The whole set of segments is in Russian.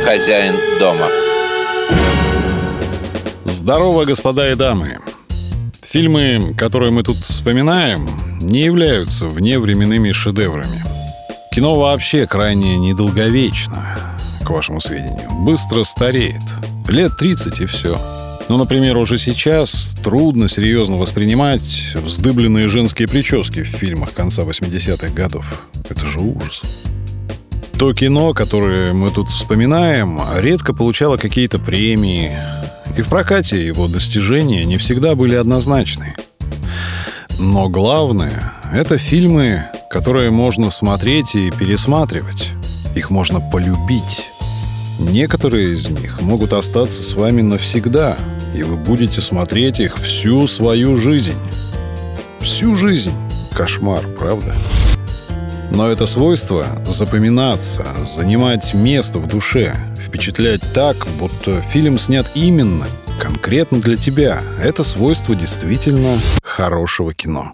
хозяин дома. Здорово, господа и дамы. Фильмы, которые мы тут вспоминаем, не являются вневременными шедеврами. Кино вообще крайне недолговечно, к вашему сведению. Быстро стареет. Лет 30 и все. Ну, например, уже сейчас трудно серьезно воспринимать вздыбленные женские прически в фильмах конца 80-х годов. Это же ужас. То кино, которое мы тут вспоминаем, редко получало какие-то премии. И в прокате его достижения не всегда были однозначны. Но главное — это фильмы, которые можно смотреть и пересматривать. Их можно полюбить. Некоторые из них могут остаться с вами навсегда, и вы будете смотреть их всю свою жизнь. Всю жизнь. Кошмар, правда? Но это свойство — запоминаться, занимать место в душе, впечатлять так, будто фильм снят именно, конкретно для тебя. Это свойство действительно хорошего кино.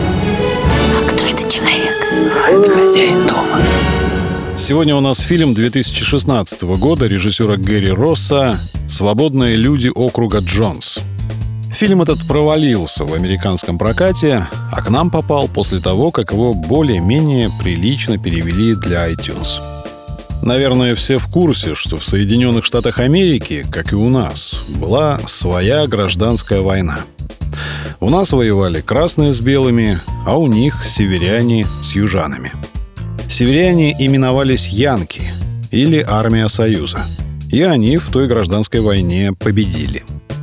А кто этот человек? Это хозяин дома. Сегодня у нас фильм 2016 года режиссера Гэри Росса «Свободные люди округа Джонс». Фильм этот провалился в американском прокате, а к нам попал после того, как его более-менее прилично перевели для iTunes. Наверное, все в курсе, что в Соединенных Штатах Америки, как и у нас, была своя гражданская война. У нас воевали красные с белыми, а у них северяне с южанами. Северяне именовались янки или армия Союза, и они в той гражданской войне победили.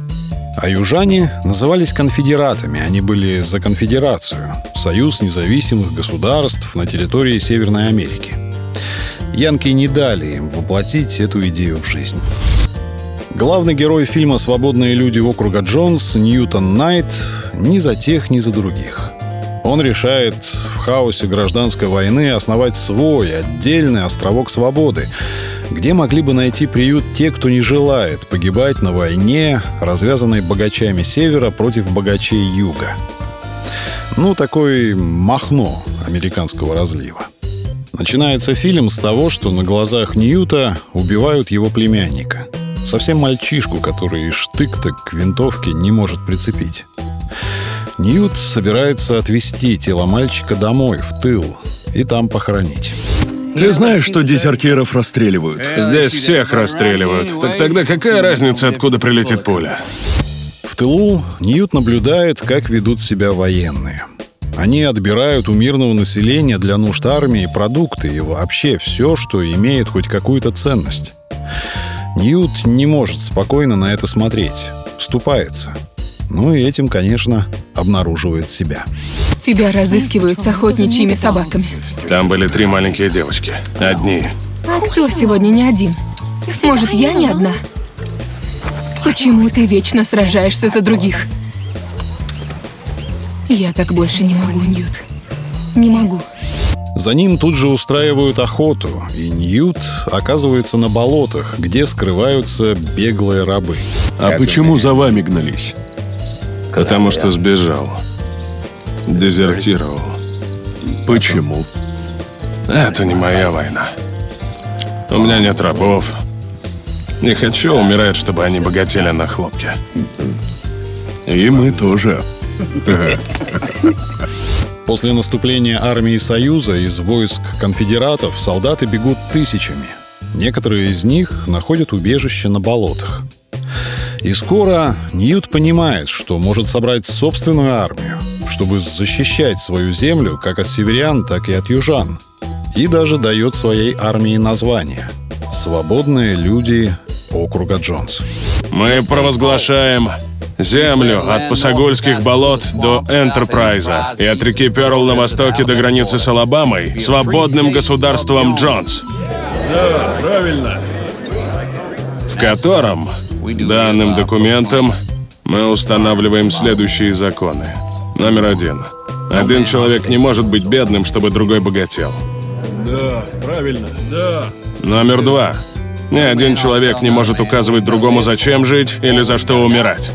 А южане назывались конфедератами, они были за конфедерацию, союз независимых государств на территории Северной Америки. Янки не дали им воплотить эту идею в жизнь. Главный герой фильма «Свободные люди округа Джонс» Ньютон Найт ни за тех, ни за других. Он решает в хаосе гражданской войны основать свой отдельный островок свободы, где могли бы найти приют те, кто не желает погибать на войне, развязанной богачами севера против богачей юга. Ну, такой Махно американского разлива. Начинается фильм с того, что на глазах Ньюта убивают его племянника. Совсем мальчишку, который штык-то к винтовке не может прицепить. Ньют собирается отвезти тело мальчика домой, в тыл, и там похоронить. Ты знаешь, что дезертиров расстреливают? Здесь всех расстреливают. Так тогда какая разница, откуда прилетит пуля? В тылу Ньют наблюдает, как ведут себя военные. Они отбирают у мирного населения для нужд армии продукты и вообще все, что имеет хоть какую-то ценность. Ньют не может спокойно на это смотреть, вступается. Ну и этим, конечно, обнаруживает себя. Тебя разыскивают с охотничьими собаками. Там были 3 маленькие девочки. Одни. А кто сегодня не один? Может, я не одна? Почему ты вечно сражаешься за других? Я так больше не могу, Ньют. Не могу. За ним тут же устраивают охоту, и Ньют оказывается на болотах, где скрываются беглые рабы. А почему за вами гнались? Потому что сбежал. Дезертировал. Почему? Это не моя война. У меня нет рабов. Не хочу умирать, чтобы они богатели на хлопке. И мы тоже. После наступления армии Союза из войск конфедератов солдаты бегут тысячами. Некоторые из них находят убежище на болотах. И скоро Ньют понимает, что может собрать собственную армию, чтобы защищать свою землю как от северян, так и от южан. И даже дает своей армии название — «Свободные люди округа Джонс». Мы провозглашаем землю от Пасагульских болот до Энтерпрайза и от реки Пёрл на востоке до границы с Алабамой свободным государством Джонс. Да, правильно. В котором данным документом мы устанавливаем следующие законы. Номер 1. Один человек не может быть бедным, чтобы другой богател. Да, правильно, да. Номер 2. Ни один человек не может указывать другому, зачем жить или за что умирать.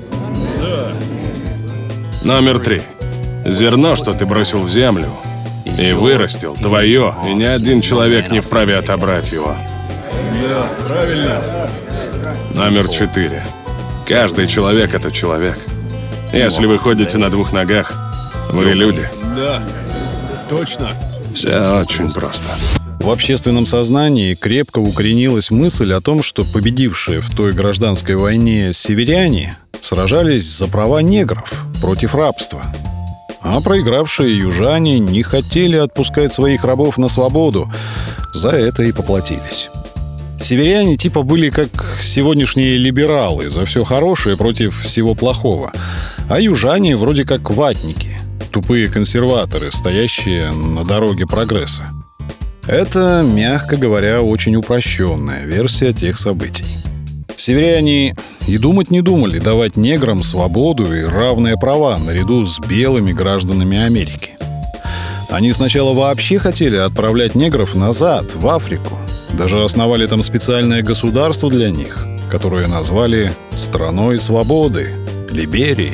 Номер 3. Зерно, что ты бросил в землю и вырастил, твое, и ни один человек не вправе отобрать его. Да, правильно. Номер 4. Каждый человек — это человек. Если вы ходите на двух ногах, вы люди. Да, точно. Все очень просто. В общественном сознании крепко укоренилась мысль о том, что победившие в той гражданской войне северяне сражались за права негров против рабства, а проигравшие южане не хотели отпускать своих рабов на свободу, за это и поплатились. Северяне типа были как сегодняшние либералы, за все хорошее против всего плохого, а южане вроде как ватники, тупые консерваторы, стоящие на дороге прогресса. Это, мягко говоря, очень упрощенная версия тех событий. Северяне и думать не думали давать неграм свободу и равные права наряду с белыми гражданами Америки. Они сначала вообще хотели отправлять негров назад, в Африку. Даже основали там специальное государство для них, которое назвали «Страной свободы» — Либерией.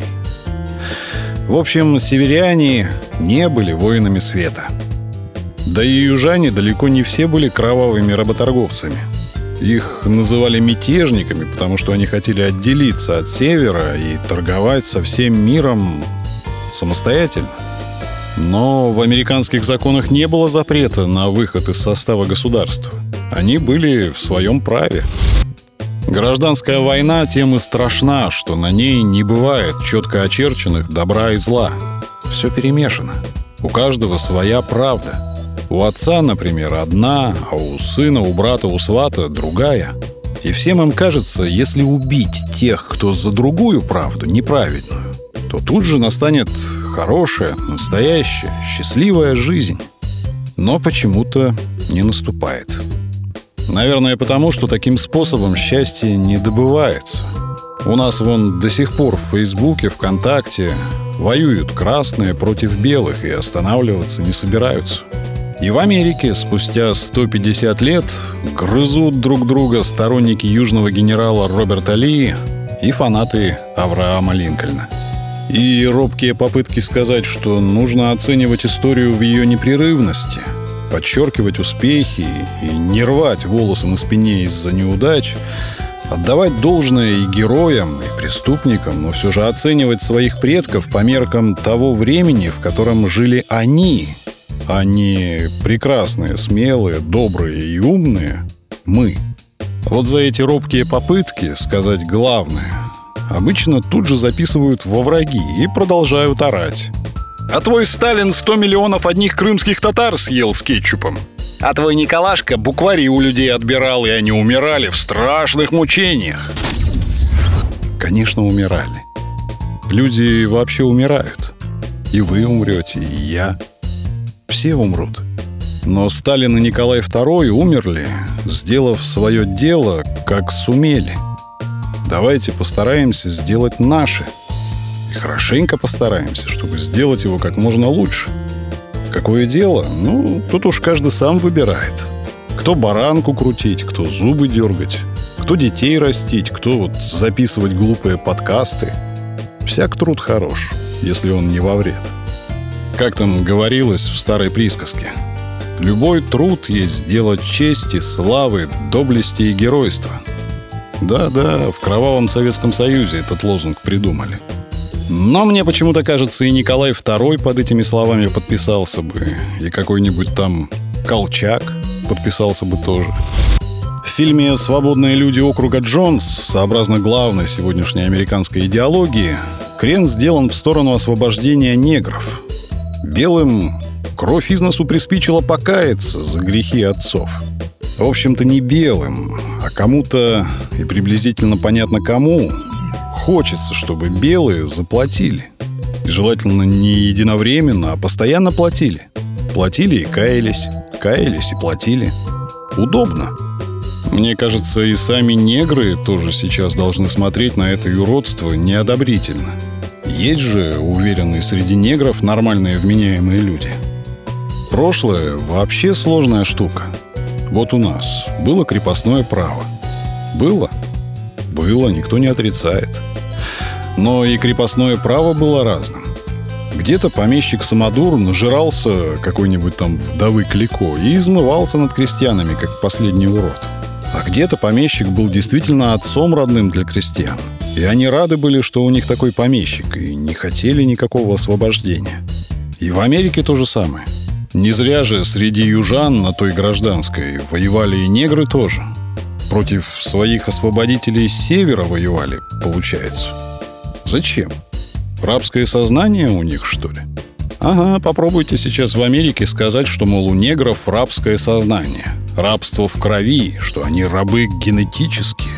В общем, северяне не были воинами света. Да и южане далеко не все были кровавыми работорговцами. Их называли мятежниками, потому что они хотели отделиться от севера и торговать со всем миром самостоятельно. Но в американских законах не было запрета на выход из состава государства. Они были в своем праве. Гражданская война тем и страшна, что на ней не бывает четко очерченных добра и зла. Все перемешано. У каждого своя правда. У отца, например, одна, а у сына, у брата, у свата другая. И всем им кажется, если убить тех, кто за другую правду, неправедную, то тут же настанет хорошая, настоящая, счастливая жизнь. Но почему-то не наступает. Наверное, потому что таким способом счастье не добывается. У нас вон до сих пор в Фейсбуке, ВКонтакте воюют красные против белых и останавливаться не собираются. И в Америке спустя 150 лет грызут друг друга сторонники южного генерала Роберта Ли и фанаты Авраама Линкольна. И робкие попытки сказать, что нужно оценивать историю в ее непрерывности, подчеркивать успехи и не рвать волосы на спине из-за неудач, отдавать должное и героям, и преступникам, но все же оценивать своих предков по меркам того времени, в котором жили они, а не прекрасные, смелые, добрые и умные мы. Вот за эти робкие попытки сказать главное обычно тут же записывают во враги и продолжают орать. А твой Сталин 100 миллионов одних крымских татар съел с кетчупом. А твой Николашка буквари у людей отбирал, и они умирали в страшных мучениях. Конечно, умирали. Люди вообще умирают. И вы умрете, и я. Все умрут. Но Сталин и Николай II умерли, сделав свое дело, как сумели. Давайте постараемся сделать наше. И хорошенько постараемся, чтобы сделать его как можно лучше. Какое дело? Ну, тут уж каждый сам выбирает. Кто баранку крутить, кто зубы дергать, кто детей растить, кто вот записывать глупые подкасты. Всяк труд хорош, если он не во вред. Как там говорилось в старой присказке: любой труд есть дело чести, славы, доблести и геройства. Да-да, в кровавом Советском Союзе этот лозунг придумали. Но мне почему-то кажется, и Николай II под этими словами подписался бы, и какой-нибудь там Колчак подписался бы тоже. В фильме «Свободные люди округа Джонс», сообразно главной сегодняшней американской идеологии, крен сделан в сторону освобождения негров. Белым кровь из носу приспичило покаяться за грехи отцов. В общем-то, не белым, а кому-то, и приблизительно понятно кому, хочется, чтобы белые заплатили. И желательно не единовременно, а постоянно платили. Платили и каялись, каялись и платили. Удобно. Мне кажется, и сами негры тоже сейчас должны смотреть на это юродство неодобрительно. Есть же, уверенные среди негров, нормальные вменяемые люди. Прошлое вообще сложная штука. Вот у нас было крепостное право. Было? Было, никто не отрицает. Но и крепостное право было разным. Где-то помещик-самодур нажирался какой-нибудь там вдовы Клико и измывался над крестьянами, как последний урод. А Где-то помещик был действительно отцом родным для крестьян. И они рады были, что у них такой помещик, и не хотели никакого освобождения. И в Америке то же самое. Не зря же среди южан на той гражданской воевали и негры тоже. Против своих освободителей с севера воевали, получается. Зачем? Рабское сознание у них, что ли? Ага, попробуйте сейчас в Америке сказать, что, мол, у негров рабское сознание. Рабство в крови, что они рабы генетические.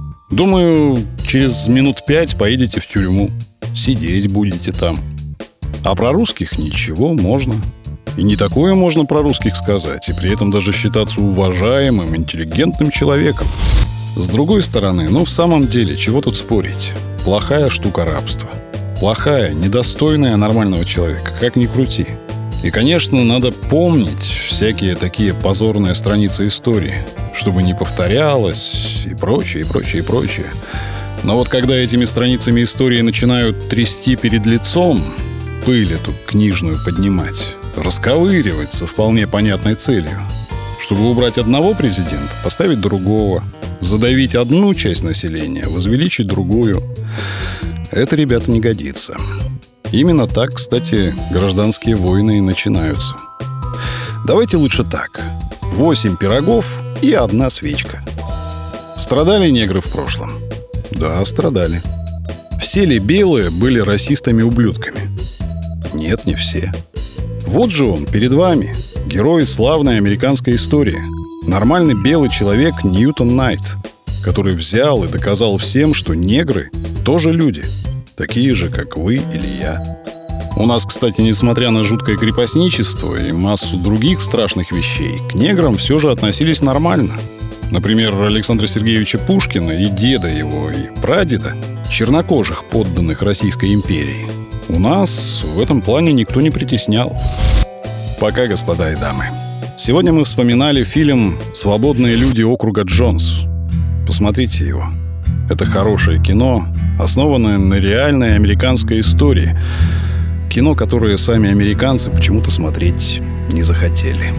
Думаю, через минут 5 поедете в тюрьму. Сидеть будете там. А про русских ничего, можно. И не такое можно про русских сказать, и при этом даже считаться уважаемым, интеллигентным человеком. С другой стороны, в самом деле, чего тут спорить? Плохая штука рабство. Плохая, недостойная нормального человека, как ни крути. И, конечно, надо помнить всякие такие позорные страницы истории, чтобы не повторялось и прочее, и прочее, и прочее. Но вот когда этими страницами истории начинают трясти перед лицом, пыль эту книжную поднимать, расковыривать со вполне понятной целью, чтобы убрать одного президента, поставить другого, задавить одну часть населения, возвеличить другую, это, ребята, не годится. Именно так, кстати, гражданские войны и начинаются. Давайте лучше так. 8 пирогов и 1 свечка. Страдали негры в прошлом? Да, страдали. Все ли белые были расистами-ублюдками? Нет, не все. Вот же он, перед вами, герой славной американской истории. Нормальный белый человек Ньютон Найт, который взял и доказал всем, что негры тоже люди, такие же, как вы или я. У нас, кстати, несмотря на жуткое крепостничество и массу других страшных вещей, к неграм все же относились нормально. Например, Александра Сергеевича Пушкина и деда его, и прадеда, чернокожих подданных Российской империи, у нас в этом плане никто не притеснял. Пока, господа и дамы. Сегодня мы вспоминали фильм «Свободные люди округа Джонс». Посмотрите его. Это хорошее кино, основанное на реальной американской истории. Кино, которое сами американцы почему-то смотреть не захотели.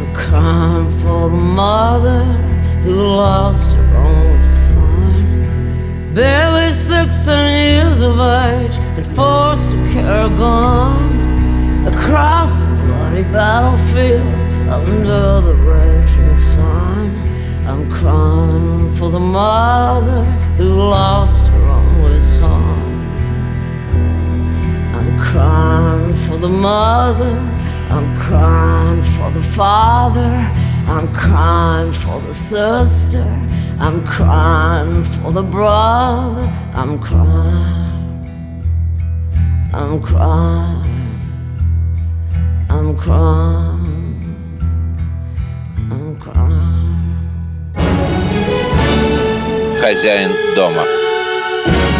Barely 16 years of age and forced to carry a gun across the bloody battlefields under the raging sun. I'm crying for the mother who lost her only son. I'm crying for the mother, I'm crying for the father, I'm crying for the sister, I'm crying for the brother, I'm crying, I'm crying, I'm crying, I'm crying. Хозяин дома.